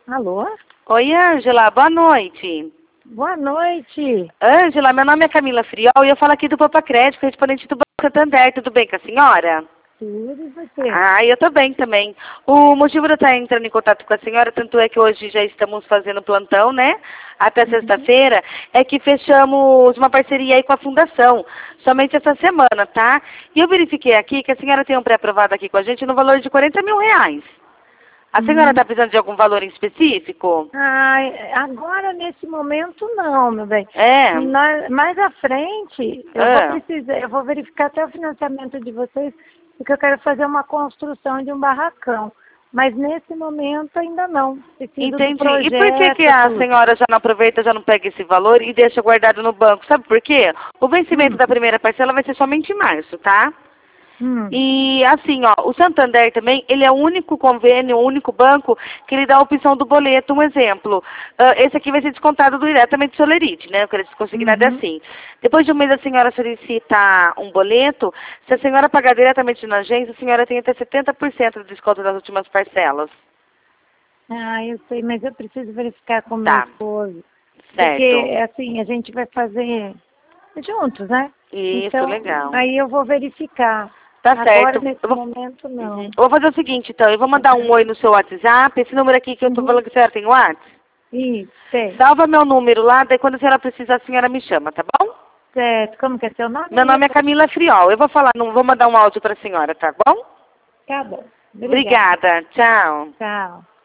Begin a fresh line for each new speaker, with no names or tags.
Alô?
Oi, Ângela, boa noite.
Boa noite.
Ângela, meu nome é Camila Friol e eu falo aqui do Papa Crédito, correspondente do Banco Santander. Tudo bem com a senhora?
Tudo e você?
Eu tô bem também. O motivo de eu estar entrando em contato com a senhora, tanto é que hoje já estamos fazendo plantão, né? Até sexta-feira, é que fechamos uma parceria aí com a Fundação, somente essa semana, tá? E eu verifiquei aqui que a senhora tem um pré-aprovado aqui com a gente no valor de R$ 40 mil. A senhora está precisando de algum valor em específico?
Agora, nesse momento, não, meu bem.
É.
Mais à frente, eu vou verificar até o financiamento de vocês, porque eu quero fazer uma construção de um barracão. Mas nesse momento ainda não. Preciso do
Entendi.
projeto,
E por que a senhora já não aproveita, já não pega esse valor e deixa guardado no banco? Sabe por quê? O vencimento da primeira parcela vai ser somente em março, tá? E assim, ó, o Santander também, ele é o único convênio, o único banco que ele dá a opção do boleto. Um exemplo, esse aqui vai ser descontado diretamente do Solerite, né? O crédito consignado é assim. Depois de um mês a senhora solicita um boleto, se a senhora pagar diretamente na agência, a senhora tem até 70% de desconto das últimas parcelas.
Eu sei, mas eu preciso verificar com meu
Tá.
esposo.
Certo.
Porque, assim, a gente vai fazer juntos, né?
Isso,
Então,
legal.
aí eu vou verificar.
Tá
Agora,
certo.
nesse momento, não.
Eu vou fazer o seguinte, então. Eu vou mandar um oi no seu WhatsApp. Esse número aqui que eu tô falando que a senhora tem WhatsApp.
Isso, tem.
Salva meu número lá, daí quando a senhora precisar, a senhora me chama, tá bom?
Certo. Como que é seu nome?
Meu nome é Camila Friol. Eu vou falar, não vou mandar um áudio pra senhora, tá bom?
Tá bom.
Obrigada. Tchau.
Tchau.